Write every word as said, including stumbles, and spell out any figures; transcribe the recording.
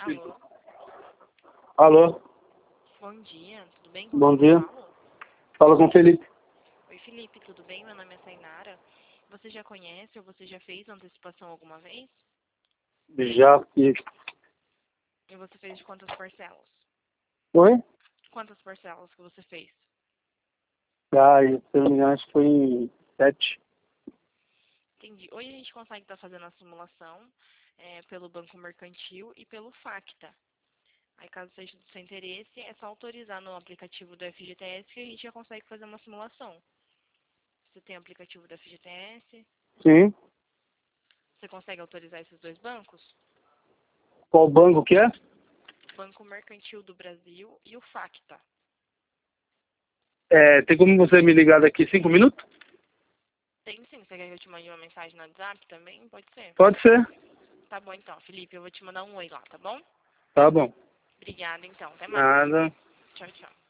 Alô? Alô? Bom dia, tudo bem? Com Bom quem dia. eu falo? Fala com o Felipe. Oi, Felipe, tudo bem? Meu nome é Sainara. Você já conhece ou você já fez antecipação alguma vez? Já fiz. E você fez de quantas parcelas? Oi? Quantas parcelas que você fez? Ah, e, se eu não me engano, acho que foi em sete. Entendi. Hoje a gente consegue estar fazendo a simulação é, pelo Banco Mercantil e pelo Facta. Aí, caso seja do seu interesse, é só autorizar no aplicativo do F G T S que a gente já consegue fazer uma simulação. Você tem o aplicativo do F G T S? Sim. Você consegue autorizar esses dois bancos? Qual banco que é? Banco Mercantil do Brasil e o Facta. É, tem como você me ligar daqui cinco minutos? Tem sim. Você quer que eu te mande uma mensagem no WhatsApp também? Pode ser. Pode ser. Tá bom então, Felipe. Eu vou te mandar um oi lá, tá bom? Tá bom. Obrigada então. Até mais. Nada. Tchau, tchau.